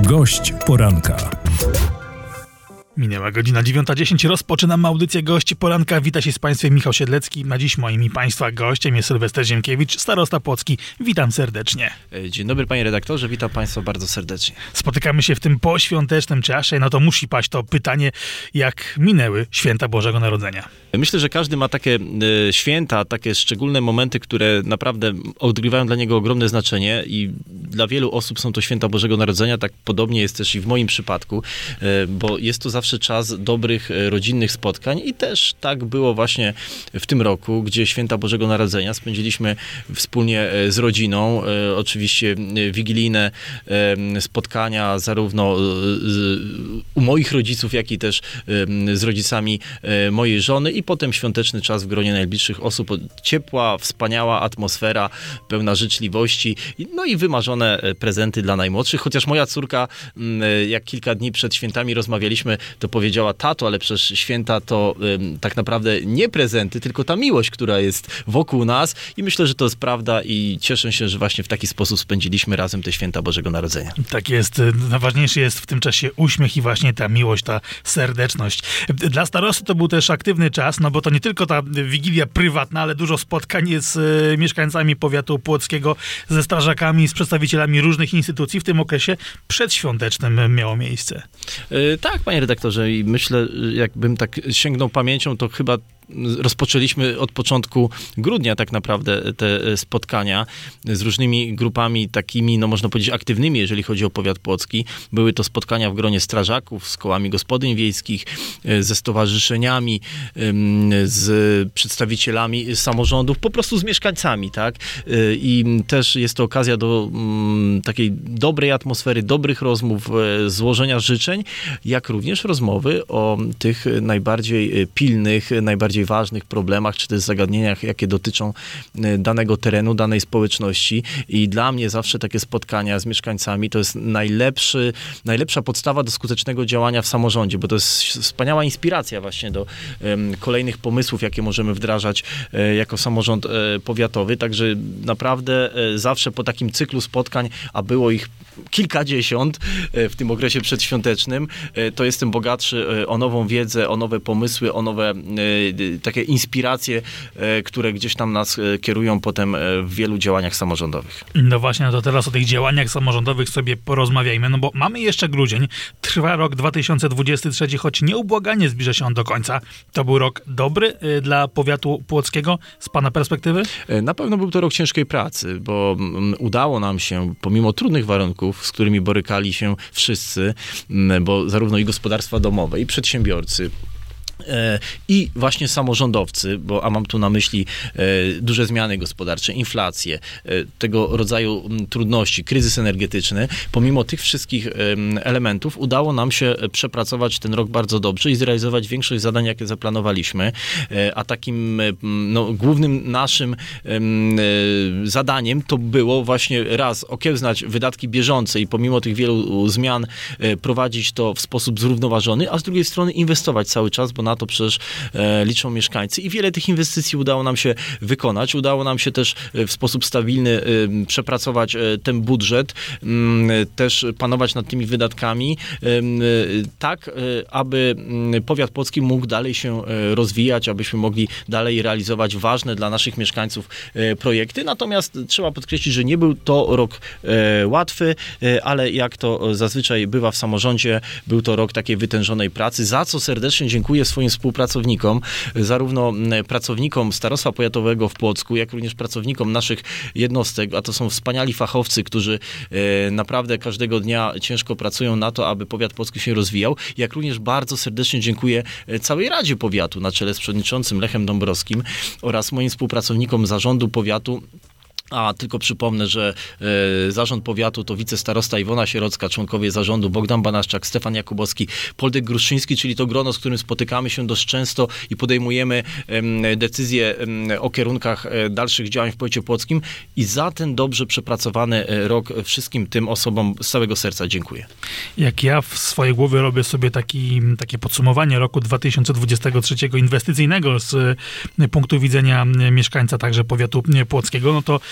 Gość poranka. Minęła godzina 9:10. Rozpoczynam audycję Gość Poranka. Wita się z Państwem Michał Siedlecki. Na dziś moim i Państwa gościem jest Sylwester Ziemkiewicz, starosta płocki. Witam serdecznie. Dzień dobry, panie redaktorze. Witam Państwa bardzo serdecznie. Spotykamy się w tym poświątecznym czasie. No to musi paść to pytanie, jak minęły święta Bożego Narodzenia. Myślę, że każdy ma takie święta, takie szczególne momenty, które naprawdę odgrywają dla niego ogromne znaczenie i dla wielu osób są to święta Bożego Narodzenia. Tak podobnie jest też i w moim przypadku, bo jest to zawsze czas dobrych, rodzinnych spotkań i też tak było właśnie w tym roku, gdzie święta Bożego Narodzenia spędziliśmy wspólnie z rodziną. Oczywiście wigilijne spotkania zarówno u moich rodziców, jak i też z rodzicami mojej żony i potem świąteczny czas w gronie najbliższych osób. Ciepła, wspaniała atmosfera, pełna życzliwości, no i wymarzone prezenty dla najmłodszych. Chociaż moja córka, jak kilka dni przed świętami rozmawialiśmy, to powiedziała: tato, ale przecież święta to tak naprawdę nie prezenty, tylko ta miłość, która jest wokół nas i myślę, że to jest prawda i cieszę się, że właśnie w taki sposób spędziliśmy razem te święta Bożego Narodzenia. Tak jest. Najważniejszy jest w tym czasie uśmiech i właśnie ta miłość, ta serdeczność. Dla starosty to był też aktywny czas, no bo to nie tylko ta wigilia prywatna, ale dużo spotkań z mieszkańcami powiatu płockiego, ze strażakami, z przedstawicielami różnych instytucji w tym okresie przedświątecznym miało miejsce. Tak, panie redaktorze, i myślę, jakbym tak sięgnął pamięcią, to chyba rozpoczęliśmy od początku grudnia tak naprawdę te spotkania z różnymi grupami takimi, no można powiedzieć, aktywnymi, jeżeli chodzi o powiat płocki. Były to spotkania w gronie strażaków, z kołami gospodyń wiejskich, ze stowarzyszeniami, z przedstawicielami samorządów, po prostu z mieszkańcami, tak? I też jest to okazja do takiej dobrej atmosfery, dobrych rozmów, złożenia życzeń, jak również rozmowy o tych najbardziej pilnych, najbardziej ważnych problemach, czy też zagadnieniach, jakie dotyczą danego terenu, danej społeczności. I dla mnie zawsze takie spotkania z mieszkańcami to jest najlepsza podstawa do skutecznego działania w samorządzie, bo to jest wspaniała inspiracja właśnie do kolejnych pomysłów, jakie możemy wdrażać jako samorząd powiatowy. Także naprawdę zawsze po takim cyklu spotkań, a było ich kilkadziesiąt w tym okresie przedświątecznym, to jestem bogatszy o nową wiedzę, o nowe pomysły, o nowe takie inspiracje, które gdzieś tam nas kierują potem w wielu działaniach samorządowych. No właśnie, no to teraz o tych działaniach samorządowych sobie porozmawiajmy, no bo mamy jeszcze grudzień, trwa rok 2023, choć nieubłaganie zbliża się on do końca. To był rok dobry dla powiatu płockiego z pana perspektywy? Na pewno był to rok ciężkiej pracy, bo udało nam się, pomimo trudnych warunków, z którymi borykali się wszyscy, bo zarówno i gospodarstwa domowe, i przedsiębiorcy, i właśnie samorządowcy, a mam tu na myśli duże zmiany gospodarcze, inflację, tego rodzaju trudności, kryzys energetyczny, pomimo tych wszystkich elementów udało nam się przepracować ten rok bardzo dobrze i zrealizować większość zadań, jakie zaplanowaliśmy, a takim głównym naszym zadaniem to było właśnie raz okiełznać wydatki bieżące i pomimo tych wielu zmian prowadzić to w sposób zrównoważony, a z drugiej strony inwestować cały czas, bo na to przecież liczą mieszkańcy i wiele tych inwestycji udało nam się wykonać. Udało nam się też w sposób stabilny przepracować ten budżet, też panować nad tymi wydatkami, tak aby powiat płocki mógł dalej się rozwijać, abyśmy mogli dalej realizować ważne dla naszych mieszkańców projekty. Natomiast trzeba podkreślić, że nie był to rok łatwy, ale jak to zazwyczaj bywa w samorządzie, był to rok takiej wytężonej pracy, za co serdecznie dziękuję swoim współpracownikom, zarówno pracownikom Starostwa Powiatowego w Płocku, jak również pracownikom naszych jednostek, a to są wspaniali fachowcy, którzy naprawdę każdego dnia ciężko pracują na to, aby powiat płocki się rozwijał, jak również bardzo serdecznie dziękuję całej Radzie Powiatu na czele z przewodniczącym Lechem Dąbrowskim oraz moim współpracownikom zarządu powiatu. A tylko przypomnę, że zarząd powiatu to wicestarosta Iwona Sierocka, członkowie zarządu Bogdan Banaszczak, Stefan Jakubowski, Poldek Gruszyński, czyli to grono, z którym spotykamy się dość często i podejmujemy decyzje o kierunkach dalszych działań w powiecie płockim i za ten dobrze przepracowany rok wszystkim tym osobom z całego serca dziękuję. Jak ja w swojej głowie robię sobie takie podsumowanie roku 2023 inwestycyjnego z punktu widzenia mieszkańca także powiatu płockiego, no to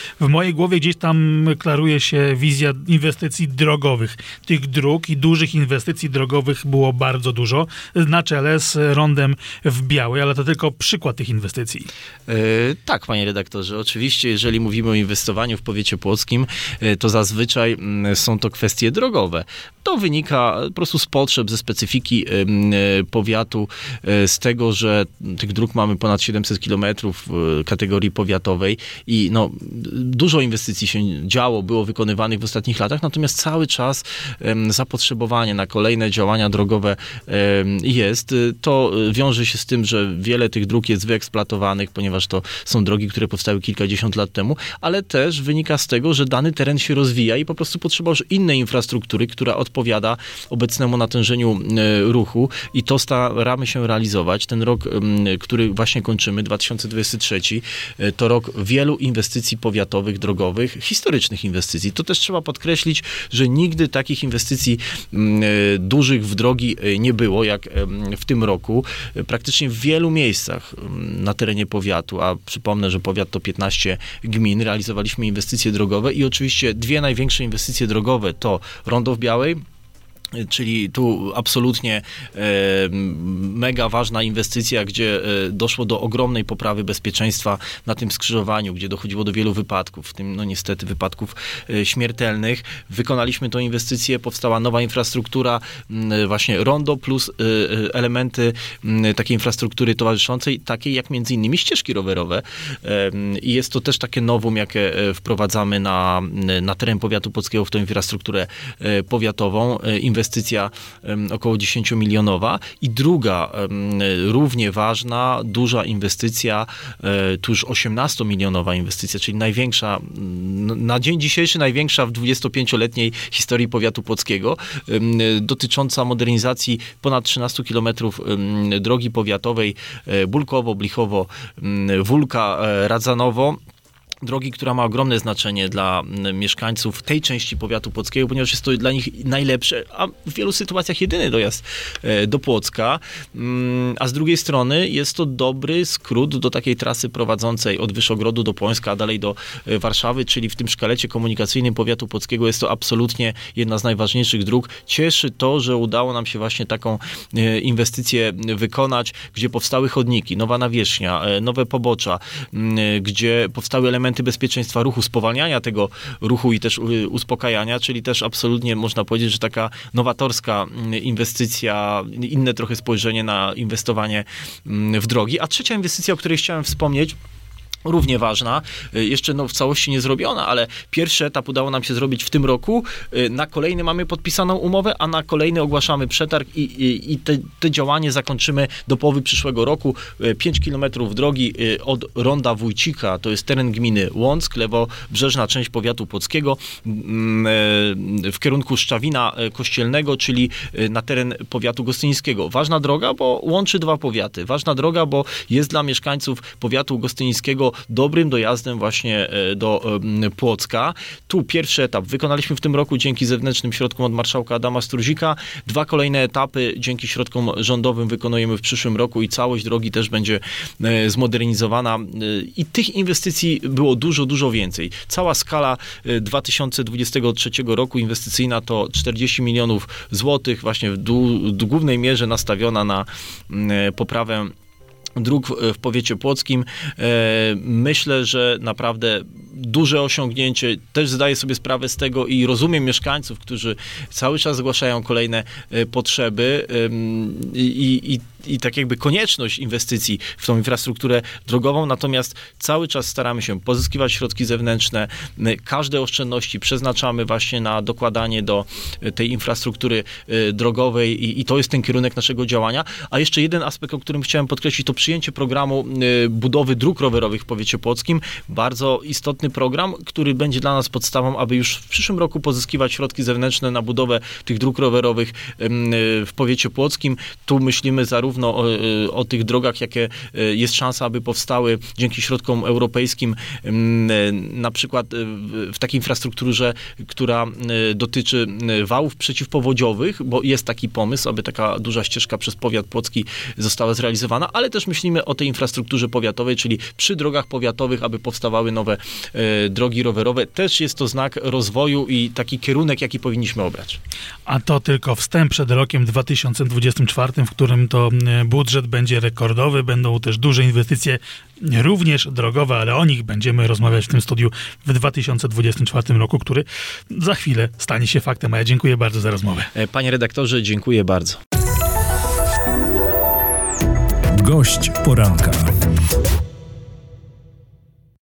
w mojej głowie gdzieś tam klaruje się wizja inwestycji drogowych. Tych dróg i dużych inwestycji drogowych było bardzo dużo, na czele z rondem w Białej, ale to tylko przykład tych inwestycji. Tak, panie redaktorze. Oczywiście, jeżeli mówimy o inwestowaniu w powiecie płockim, to zazwyczaj są to kwestie drogowe. To wynika po prostu z potrzeb, ze specyfiki powiatu, z tego, że tych dróg mamy ponad 700 kilometrów w kategorii powiatowej i no, dużo inwestycji się działo, było wykonywanych w ostatnich latach, natomiast cały czas zapotrzebowanie na kolejne działania drogowe jest. To wiąże się z tym, że wiele tych dróg jest wyeksploatowanych, ponieważ to są drogi, które powstały kilkadziesiąt lat temu, ale też wynika z tego, że dany teren się rozwija i po prostu potrzeba już innej infrastruktury, która odpowiada obecnemu natężeniu ruchu i to staramy się realizować. Ten rok, który właśnie kończymy, 2023, to rok wielu inwestycji powiatowych, drogowych, historycznych inwestycji. To też trzeba podkreślić, że nigdy takich inwestycji dużych w drogi nie było, jak w tym roku. Praktycznie w wielu miejscach na terenie powiatu, a przypomnę, że powiat to 15 gmin, realizowaliśmy inwestycje drogowe i oczywiście dwie największe inwestycje drogowe to Rondo w Białej, czyli tu absolutnie mega ważna inwestycja, gdzie doszło do ogromnej poprawy bezpieczeństwa na tym skrzyżowaniu, gdzie dochodziło do wielu wypadków, w tym no niestety wypadków śmiertelnych. Wykonaliśmy tę inwestycję, powstała nowa infrastruktura, właśnie rondo plus elementy takiej infrastruktury towarzyszącej, takiej jak między innymi ścieżki rowerowe. I jest to też takie nowum, jakie wprowadzamy na teren powiatu płockiego w tę infrastrukturę powiatową. Inwestycja około 10-milionowa i druga równie ważna, duża inwestycja, tu już 18-milionowa inwestycja, czyli największa, na dzień dzisiejszy największa w 25-letniej historii powiatu płockiego, dotycząca modernizacji ponad 13 kilometrów drogi powiatowej Bulkowo, Blichowo, Wólka, Radzanowo. Drogi, która ma ogromne znaczenie dla mieszkańców tej części powiatu płockiego, ponieważ jest to dla nich najlepsze, a w wielu sytuacjach jedyny dojazd do Płocka. A z drugiej strony jest to dobry skrót do takiej trasy prowadzącej od Wyszogrodu do Płońska, a dalej do Warszawy, czyli w tym szkalecie komunikacyjnym powiatu płockiego jest to absolutnie jedna z najważniejszych dróg. Cieszy to, że udało nam się właśnie taką inwestycję wykonać, gdzie powstały chodniki, nowa nawierzchnia, nowe pobocza, gdzie powstały elementy bezpieczeństwa ruchu, spowalniania tego ruchu i też uspokajania, czyli też absolutnie można powiedzieć, że taka nowatorska inwestycja, inne trochę spojrzenie na inwestowanie w drogi. A trzecia inwestycja, o której chciałem wspomnieć, równie ważna, jeszcze w całości nie zrobiona, ale pierwszy etap udało nam się zrobić w tym roku. Na kolejny mamy podpisaną umowę, a na kolejny ogłaszamy przetarg i te działanie zakończymy do połowy przyszłego roku. 5 kilometrów drogi od Ronda Wójcika, to jest teren gminy Łąck, lewobrzeżna część powiatu płockiego, w kierunku Szczawina Kościelnego, czyli na teren powiatu gostyńskiego. Ważna droga, bo łączy dwa powiaty. Ważna droga, bo jest dla mieszkańców powiatu gostyńskiego dobrym dojazdem właśnie do Płocka. Tu pierwszy etap wykonaliśmy w tym roku dzięki zewnętrznym środkom od marszałka Adama Struzika. Dwa kolejne etapy dzięki środkom rządowym wykonujemy w przyszłym roku i całość drogi też będzie zmodernizowana. I tych inwestycji było dużo, dużo więcej. Cała skala 2023 roku inwestycyjna to 40 milionów złotych, właśnie w głównej mierze nastawiona na poprawę dróg w powiecie płockim. Myślę, że naprawdę duże osiągnięcie. Też zdaję sobie sprawę z tego i rozumiem mieszkańców, którzy cały czas zgłaszają kolejne potrzeby i tak jakby konieczność inwestycji w tą infrastrukturę drogową, natomiast cały czas staramy się pozyskiwać środki zewnętrzne. Każde oszczędności przeznaczamy właśnie na dokładanie do tej infrastruktury drogowej i to jest ten kierunek naszego działania. A jeszcze jeden aspekt, o którym chciałem podkreślić, to przyjęcie programu budowy dróg rowerowych w powiecie płockim. Bardzo istotny program, który będzie dla nas podstawą, aby już w przyszłym roku pozyskiwać środki zewnętrzne na budowę tych dróg rowerowych w powiecie płockim. Tu myślimy zarówno o tych drogach, jakie jest szansa, aby powstały dzięki środkom europejskim, na przykład w takiej infrastrukturze, która dotyczy wałów przeciwpowodziowych, bo jest taki pomysł, aby taka duża ścieżka przez powiat płocki została zrealizowana, ale też myślimy o tej infrastrukturze powiatowej, czyli przy drogach powiatowych, aby powstawały nowe drogi rowerowe. Też jest to znak rozwoju i taki kierunek, jaki powinniśmy obrać. A to tylko wstęp przed rokiem 2024, w którym to budżet będzie rekordowy, będą też duże inwestycje, również drogowe, ale o nich będziemy rozmawiać w tym studiu w 2024 roku, który za chwilę stanie się faktem. A ja dziękuję bardzo za rozmowę. Panie redaktorze, dziękuję bardzo. Gość poranka.